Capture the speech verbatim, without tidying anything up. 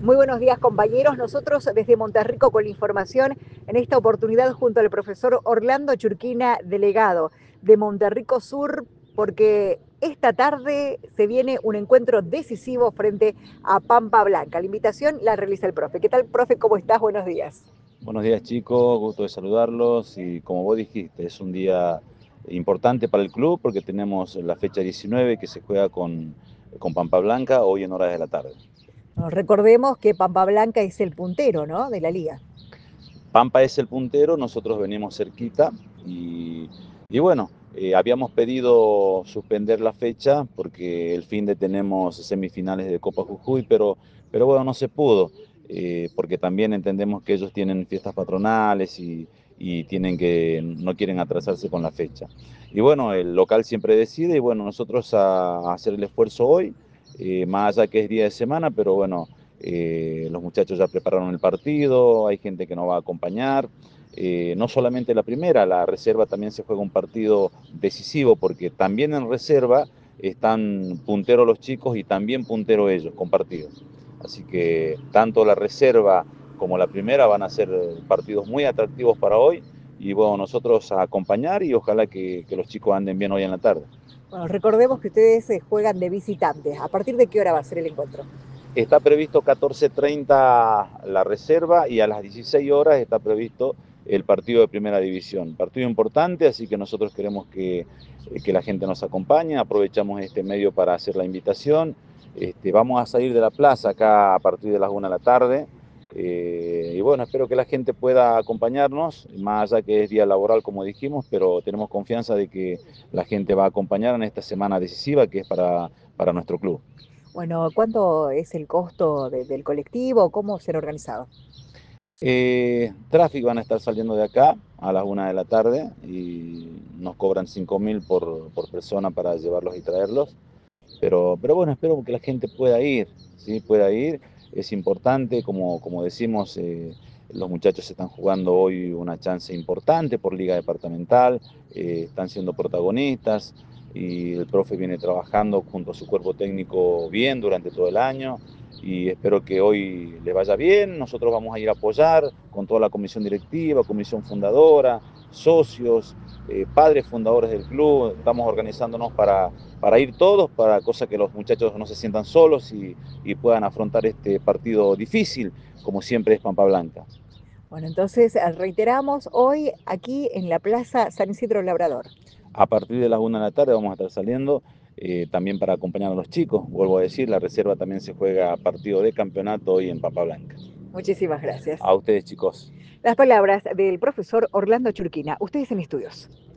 Muy buenos días, compañeros. Nosotros desde Monterrico con la información, en esta oportunidad junto al profesor Orlando Churquina, delegado de Monterrico Sur, porque esta tarde se viene un encuentro decisivo frente a Pampa Blanca. La invitación la realiza el profe. ¿Qué tal, profe? ¿Cómo estás? Buenos días. Buenos días, chicos, gusto de saludarlos y como vos dijiste, es un día importante para el club porque tenemos la fecha diecinueve que se juega con, con Pampa Blanca hoy en horas de la tarde. Nos recordemos que Pampa Blanca es el puntero, ¿no?, de la liga. Pampa es el puntero, nosotros venimos cerquita y, y bueno, eh, habíamos pedido suspender la fecha porque el fin de tenemos semifinales de Copa Jujuy, pero, pero bueno, no se pudo, eh, porque también entendemos que ellos tienen fiestas patronales y, y tienen que, no quieren atrasarse con la fecha. Y bueno, el local siempre decide y bueno, nosotros a, a hacer el esfuerzo hoy, eh, más allá que es día de semana, pero bueno, eh, los muchachos ya prepararon el partido, hay gente que nos va a acompañar. Eh, no solamente la primera, la reserva también se juega un partido decisivo porque también en reserva están punteros los chicos y también punteros ellos, compartidos. Así que tanto la reserva como la primera van a ser partidos muy atractivos para hoy y bueno, nosotros a acompañar y ojalá que, que los chicos anden bien hoy en la tarde. Bueno, recordemos que ustedes eh, juegan de visitantes. ¿A partir de qué hora va a ser el encuentro? Está previsto catorce treinta la reserva y a las dieciséis horas está previsto el partido de primera división. Partido importante, así que nosotros queremos que, que la gente nos acompañe. Aprovechamos este medio para hacer la invitación. Este, vamos a salir de la plaza acá a partir de las una de la tarde. Eh, y bueno, espero que la gente pueda acompañarnos, más allá que es día laboral, como dijimos, pero tenemos confianza de que la gente va a acompañar en esta semana decisiva que es para, para nuestro club. Bueno, ¿cuánto es el costo de- del colectivo? ¿Cómo será organizado? Eh, tráfico van a estar saliendo de acá a las una de la tarde y nos cobran cinco mil por, por persona para llevarlos y traerlos. Pero, pero bueno, espero que la gente pueda ir, ¿sí? Pueda ir. Es importante, como, como decimos, eh, los muchachos están jugando hoy una chance importante por liga departamental, eh, están siendo protagonistas y el profe viene trabajando junto a su cuerpo técnico bien durante todo el año y espero que hoy le vaya bien. Nosotros vamos a ir a apoyar con toda la comisión directiva, comisión fundadora, socios, eh, padres fundadores del club. Estamos organizándonos para, para ir todos, para cosa que los muchachos no se sientan solos y, y puedan afrontar este partido difícil, como siempre es Pampa Blanca. Bueno, entonces eh, reiteramos hoy aquí en la Plaza San Isidro Labrador. A partir de las una de la tarde vamos a estar saliendo eh, también para acompañar a los chicos. Vuelvo a decir, la reserva también se juega a partido de campeonato hoy en Pampa Blanca. Muchísimas gracias. A ustedes, chicos. Las palabras del profesor Orlando Churquina. Ustedes en estudios.